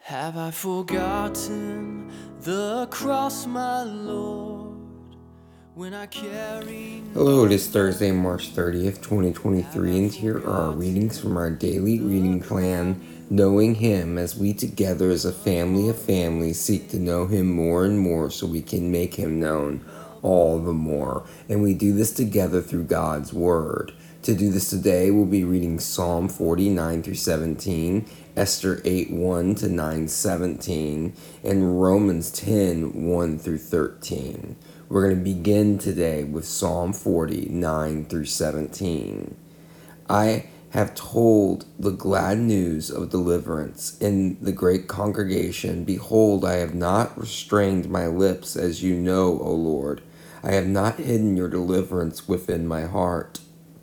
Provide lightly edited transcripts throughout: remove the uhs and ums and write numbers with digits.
Have I forgotten the cross, my Lord, when I carry... Hello, it is Thursday, March 30th, 2023, and here are our readings from our daily reading plan, Knowing Him, as we together as a family of families seek to know Him more and more so we can make Him known all the more. And we do this together through God's Word. To do this today, we'll be reading Psalm 49 through 17, Esther 8 1 to 9 17, and Romans 10 1 through 13. We're going to begin today with Psalm 49 through 17. I have told the glad news of deliverance in the great congregation. Behold, I have not restrained my lips, as you know, O Lord. I have not hidden your deliverance within my heart.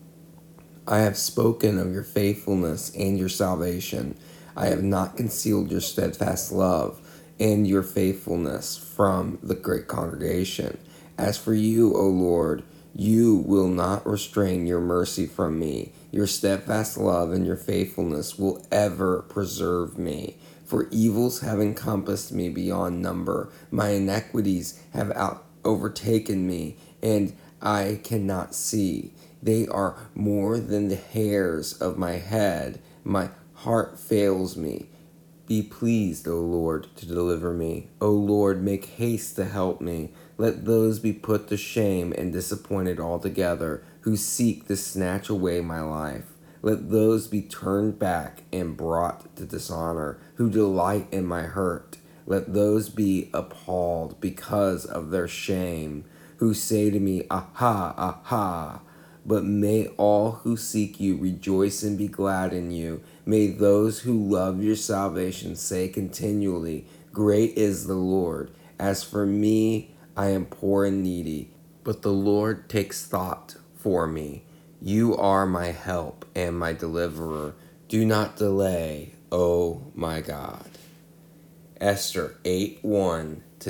I have spoken of your faithfulness and your salvation. I have not concealed your steadfast love and your faithfulness from the great congregation. As for you, O Lord, you will not restrain your mercy from me. Your steadfast love and your faithfulness will ever preserve me. For evils have encompassed me beyond number. My iniquities have overtaken me, and I cannot see. They are more than the hairs of my head. My heart fails me. Be pleased, O Lord, to deliver me. O Lord, make haste to help me. Let those be put to shame and disappointed altogether who seek to snatch away my life. Let those be turned back and brought to dishonor who delight in my hurt. Let those be appalled because of their shame, who say to me, Aha, aha. But may all who seek you rejoice and be glad in you. May those who love your salvation say continually, Great is the Lord. As for me, I am poor and needy, but the Lord takes thought for me. You are my help and my deliverer. Do not delay, O my God. Esther 8:1 to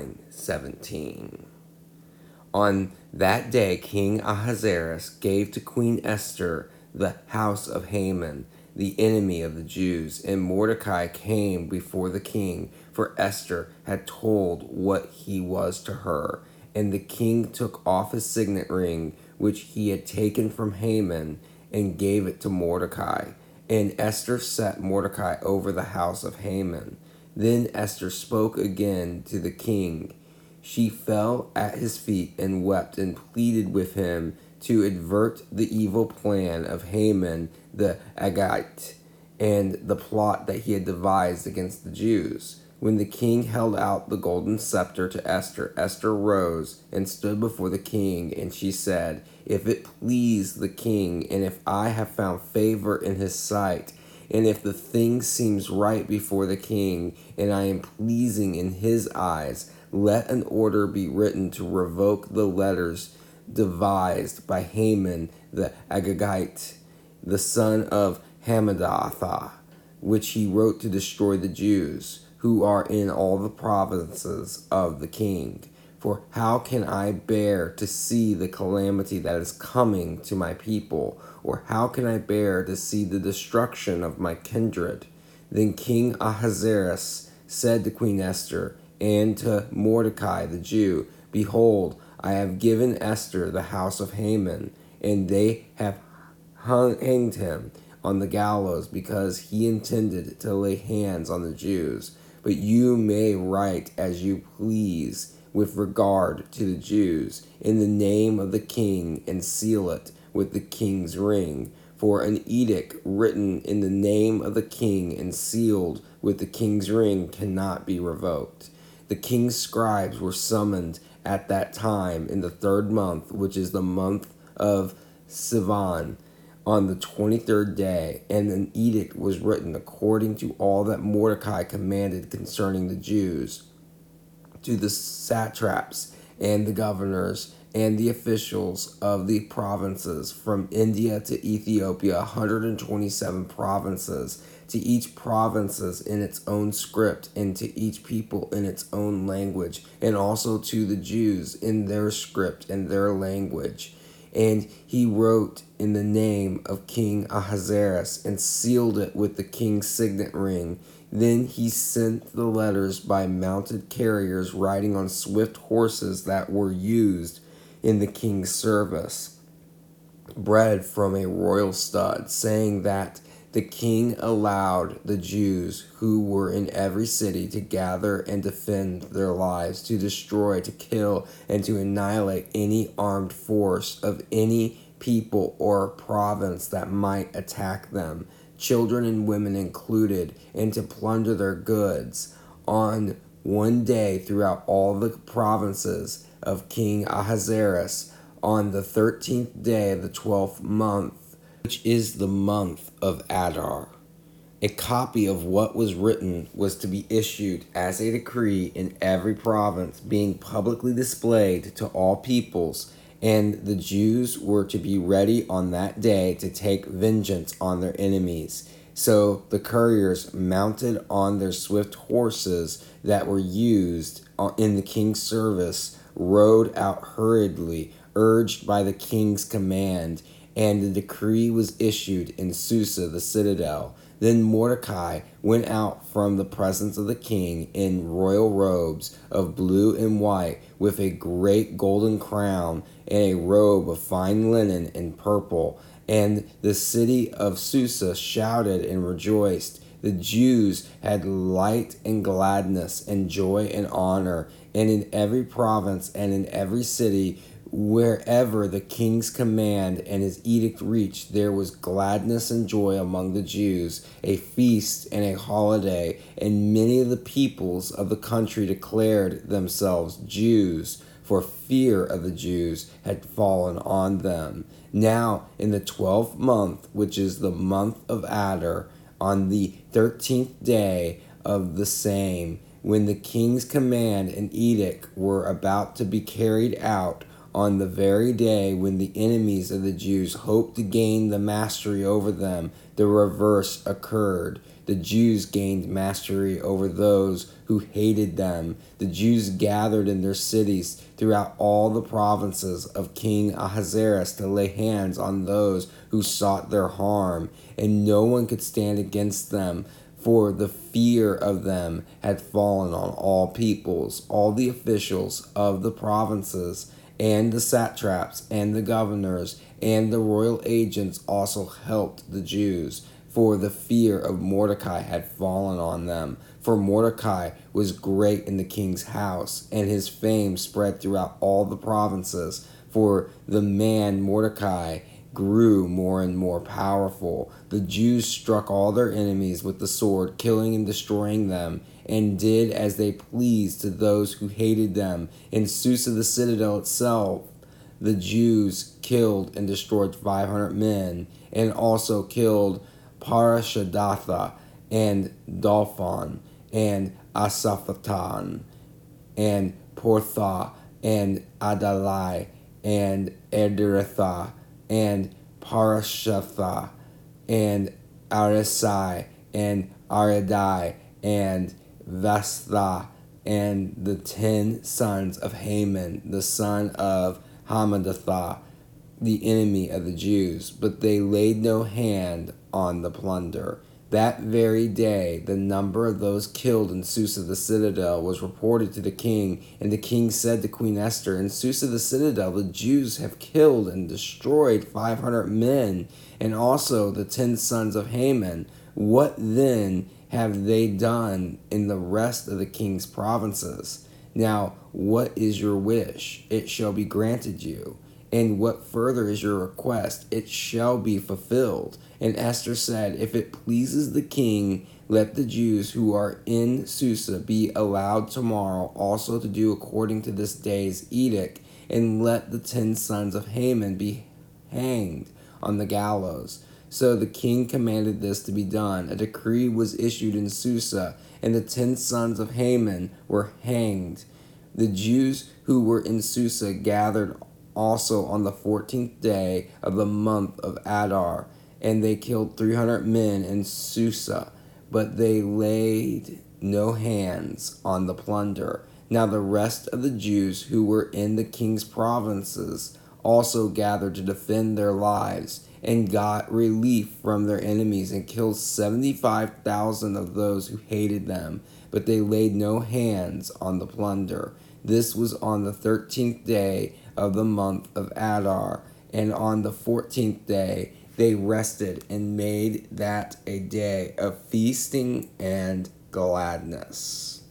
9:17. On that day, King Ahasuerus gave to Queen Esther the house of Haman, the enemy of the Jews, and Mordecai came before the king, for Esther had told what he was to her. And the king took off his signet ring, which he had taken from Haman, and gave it to Mordecai. And Esther set Mordecai over the house of Haman. Then Esther spoke again to the king. She fell at his feet and wept and pleaded with him to avert the evil plan of Haman the Agagite and the plot that he had devised against the Jews. When the king held out the golden scepter to Esther, Esther rose and stood before the king, and she said, If it please the king, and if I have found favor in his sight, and if the thing seems right before the king, and I am pleasing in his eyes, let an order be written to revoke the letters devised by Haman the Agagite, the son of Hammedatha, which he wrote to destroy the Jews, who are in all the provinces of the king. For how can I bear to see the calamity that is coming to my people? Or how can I bear to see the destruction of my kindred? Then King Ahasuerus said to Queen Esther and to Mordecai the Jew, Behold, I have given Esther the house of Haman, and they have hanged him on the gallows because he intended to lay hands on the Jews. But you may write as you please with regard to the Jews in the name of the king, and seal it with the king's ring. For an edict written in the name of the king and sealed with the king's ring cannot be revoked. The king's scribes were summoned at that time in the 3rd month, which is the month of Sivan, on the 23rd day, and an edict was written according to all that Mordecai commanded concerning the Jews, to the satraps and the governors and the officials of the provinces from India to Ethiopia, 127 provinces, to each provinces in its own script, and to each people in its own language, and also to the Jews in their script and their language. And he wrote in the name of King Ahasuerus and sealed it with the king's signet ring, Then he sent the letters by mounted carriers riding on swift horses that were used in the king's service, bred from a royal stud, saying that the king allowed the Jews who were in every city to gather and defend their lives, to destroy, to kill, and to annihilate any armed force of any people or province that might attack them, children and women included, and to plunder their goods on one day throughout all the provinces of King Ahasuerus on the 13th day of the 12th month, which is the month of Adar. A copy of what was written was to be issued as a decree in every province, being publicly displayed to all peoples, and the Jews were to be ready on that day to take vengeance on their enemies. So the couriers, mounted on their swift horses that were used in the king's service, rode out hurriedly, urged by the king's command, and the decree was issued in Susa, the citadel. Then Mordecai went out from the presence of the king in royal robes of blue and white, with a great golden crown and a robe of fine linen and purple. And the city of Susa shouted and rejoiced. The Jews had light and gladness and joy and honor, and in every province and in every city, wherever the king's command and his edict reached, there was gladness and joy among the Jews, a feast and a holiday, and many of the peoples of the country declared themselves Jews, for fear of the Jews had fallen on them. Now, in the 12th month, which is the month of Adar, on the 13th day of the same, when the king's command and edict were about to be carried out, on the very day when the enemies of the Jews hoped to gain the mastery over them, the reverse occurred. The Jews gained mastery over those who hated them. The Jews gathered in their cities throughout all the provinces of King Ahasuerus to lay hands on those who sought their harm, and no one could stand against them, for the fear of them had fallen on all peoples. All the officials of the provinces and the satraps and the governors and the royal agents also helped the Jews, for the fear of Mordecai had fallen on them. For Mordecai was great in the king's house, and his fame spread throughout all the provinces. For the man Mordecai grew more and more powerful. The Jews struck all their enemies with the sword, killing and destroying them, and did as they pleased to those who hated them. In Susa, the citadel itself, the Jews killed and destroyed 500 men, and also killed Parashadatha, and Dalphon, and Asaphatan, and Portha, and Adalai, and Ederetha, and Parashatha, and Arisai, and Aridai, and Vastha, and the 10 sons of Haman, the son of Hammedatha, the enemy of the Jews. But they laid no hand on the plunder. That very day, the number of those killed in Susa the citadel was reported to the king, and the king said to Queen Esther, "In Susa the citadel, the Jews have killed and destroyed 500 men, and also the 10 sons of Haman. What then have they done in the rest of the king's provinces? Now, what is your wish? It shall be granted you. And what further is your request? It shall be fulfilled." And Esther said, "If it pleases the king, let the Jews who are in Susa be allowed tomorrow also to do according to this day's edict, and let the 10 sons of Haman be hanged on the gallows." So the king commanded this to be done. A decree was issued in Susa, and the 10 sons of Haman were hanged. The Jews who were in Susa gathered also on the 14th day of the month of Adar, and they killed 300 men in Susa, but they laid no hands on the plunder. Now the rest of the Jews who were in the king's provinces also gathered to defend their lives, and got relief from their enemies and killed 75,000 of those who hated them, but they laid no hands on the plunder. This was on the 13th day of the month of Adar, and on the 14th day they rested and made that a day of feasting and gladness.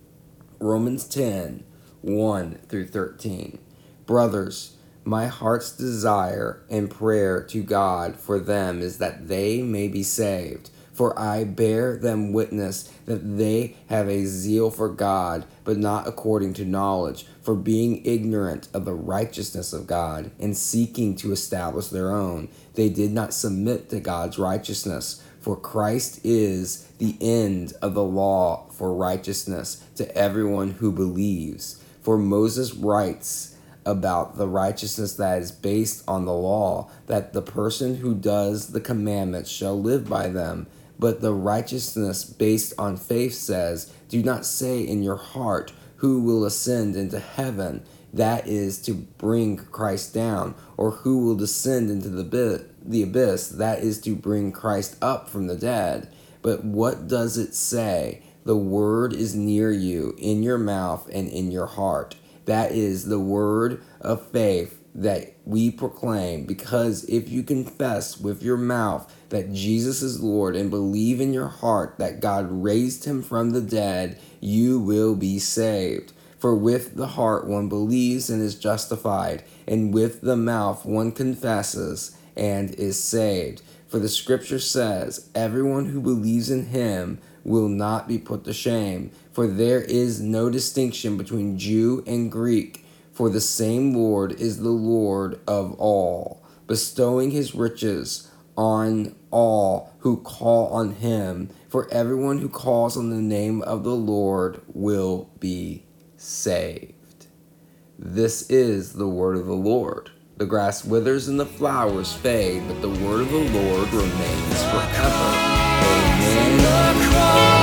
Romans 10, 1 through 13. Brothers, my heart's desire and prayer to God for them is that they may be saved. For I bear them witness that they have a zeal for God, but not according to knowledge, for being ignorant of the righteousness of God, and seeking to establish their own, they did not submit to God's righteousness. For Christ is the end of the law for righteousness to everyone who believes. For Moses writes about the righteousness that is based on the law, that the person who does the commandments shall live by them. But the righteousness based on faith says, do not say in your heart, who will ascend into heaven, that is to bring Christ down, or who will descend into the abyss, that is to bring Christ up from the dead. But what does it say? The word is near you, in your mouth and in your heart. That is the word of faith that we proclaim, because if you confess with your mouth that Jesus is Lord and believe in your heart that God raised him from the dead, you will be saved. For with the heart one believes and is justified, and with the mouth one confesses and is saved. For the scripture says, everyone who believes in him will not be put to shame. For there is no distinction between Jew and Greek, for the same Lord is the Lord of all, bestowing his riches on all who call on him. For everyone who calls on the name of the Lord will be saved. This is the word of the Lord. The grass withers and the flowers fade, but the word of the Lord remains forever. Amen.